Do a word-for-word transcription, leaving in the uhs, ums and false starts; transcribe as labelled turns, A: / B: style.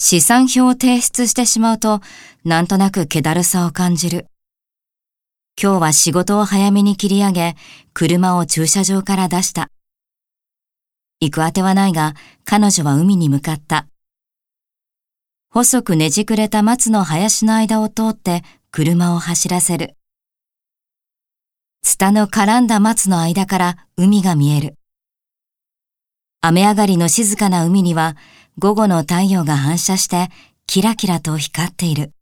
A: 試算表を提出してしまうと、なんとなく気だるさを感じる。今日は仕事を早めに切り上げ、車を駐車場から出した。行くあてはないが、彼女は海に向かった。細くねじくれた松の林の間を通って車を走らせる。ツタの絡んだ松の間から海が見える。雨上がりの静かな海には午後の太陽が反射してキラキラと光っている。